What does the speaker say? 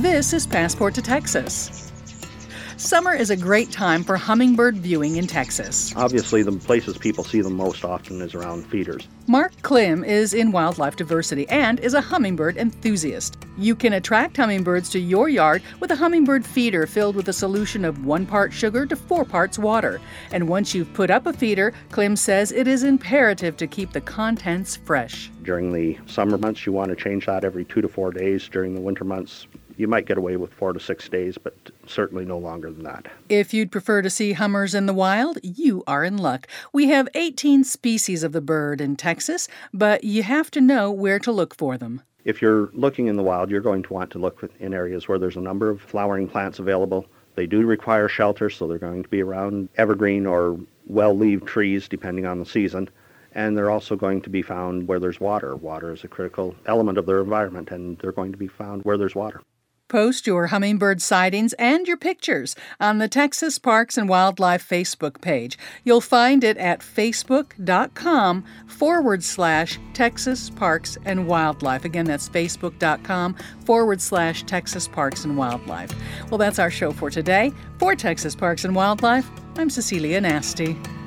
This is Passport to Texas. Summer is a great time for hummingbird viewing in Texas. Obviously, the places people see them most often is around feeders. Mark Klim is in wildlife diversity and is a hummingbird enthusiast. You can attract hummingbirds to your yard with a hummingbird feeder filled with a solution of 1 part sugar to 4 parts water. And once you've put up a feeder, Klim says it is imperative to keep the contents fresh. During the summer months, you want to change that every 2 to 4 days. During the winter months, you might get away with 4 to 6 days, but certainly no longer than that. If you'd prefer to see hummers in the wild, you are in luck. We have 18 species of the bird in Texas, but you have to know where to look for them. If you're looking in the wild, you're going to want to look in areas where there's a number of flowering plants available. They do require shelter, so they're going to be around evergreen or well-leaved trees, depending on the season. And they're also going to be found where there's water. Water is a critical element of their environment, and they're going to be found where there's water. Post your hummingbird sightings and your pictures on the Texas Parks and Wildlife Facebook page. You'll find it at facebook.com/Texas Parks and Wildlife. Again, that's facebook.com/Texas Parks and Wildlife. Well, that's our show for today. For Texas Parks and Wildlife, I'm Cecilia Nasty.